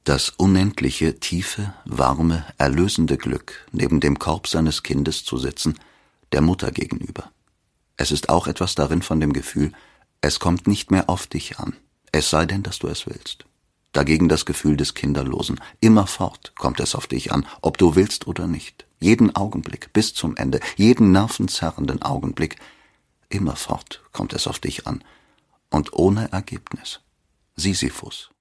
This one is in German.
Das unendliche, tiefe, warme, erlösende Glück, neben dem Korb seines Kindes zu sitzen, der Mutter gegenüber. Es ist auch etwas darin von dem Gefühl, es kommt nicht mehr auf dich an, es sei denn, dass du es willst. Dagegen das Gefühl des Kinderlosen. Immerfort kommt es auf dich an, ob du willst oder nicht. Jeden Augenblick, bis zum Ende, jeden nervenzerrenden Augenblick. Immerfort kommt es auf dich an. Und ohne Ergebnis. Sisyphus.